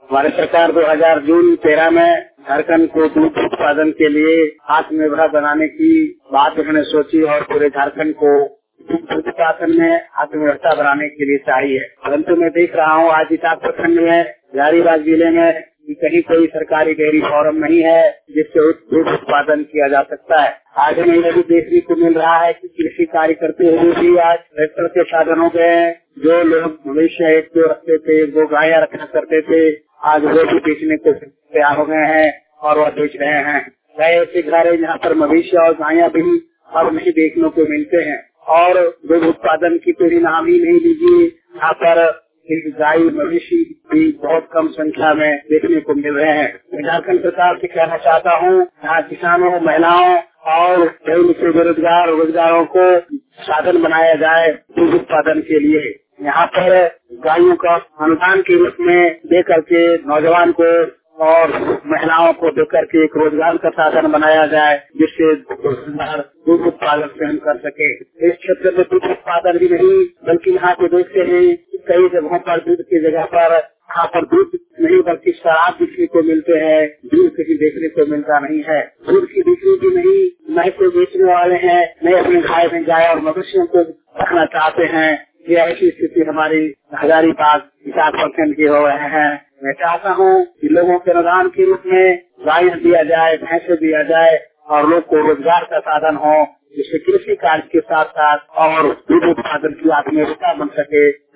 हमारी सरकार 2000 जून 13 में झारखंड को दूध उत्पादन के लिए आत्मनिर्भर बनाने की बात उन्होंने सोची और पूरे झारखंड को दूध उत्पादन में आत्मनिर्भरता बनाने के लिए चाहिए। परंतु मैं देख रहा हूँ आज इटाक प्रखंड में हजारीबाग जिले में कहीं कोई सरकारी डेयरी फार्म नहीं है जिससे दूध उत्पादन किया जा सकता है। आगे में यह भी देखने को मिल रहा है कि कृषि कार्य करते हुए भी आज ट्रैक्टर के साधन हो गए हैं। जो लोग भविष्य एक दो रखते थे, दो गायें रखना करते थे, आज वो भी बेचने को तैयार हो गए हैं और वह बेच रहे हैं। कई ऐसे घर है जहाँ पर मवेशी और गायें भी अब नहीं देखने को मिलते हैं और दूध उत्पादन की तो नाम ही नहीं लीजिए। यहाँ पर गाय मवेशी भी बहुत कम संख्या में देखने को मिल रहे हैं। मैं झारखंड सरकार से कहना चाहता हूँ, यहाँ किसानों, महिलाओं और कई मुख्य बेरोजगार रोजगारों को साधन बनाया जाए दूध उत्पादन के लिए। यहाँ पर गायों का अनुदान के रूप में दे करके नौजवान को और महिलाओं को देकर के एक रोजगार का साधन बनाया जाए जिससे दूध उत्पादन स्वयं कर सके। इस क्षेत्र में दूध उत्पादन भी नहीं बल्कि यहाँ पे देखते हैं कई जगहों पर दूध की जगह पर यहाँ पर दूध नहीं बल्कि शराब देखने को मिलते हैं। दूध कहीं देखने को मिलता नहीं है। दूध की बिक्री भी नहीं, न कोई बेचने वाले हैं, न अपने घाय में गाय और मवेशियों को रखना चाहते हैं। ये ऐसी स्थिति हमारी हजारीबाग इटाक प्रखंड की हो रहे हैं। मैं चाहता हूँ कि लोगों के अनुदान के रूप में गाय दिया जाए, भैंसे दिया जाए और लोग को रोजगार का साधन हो जिससे कृषि कार्य के साथ साथ और दूध उत्पादन की आत्मनिर्भरता बन सके।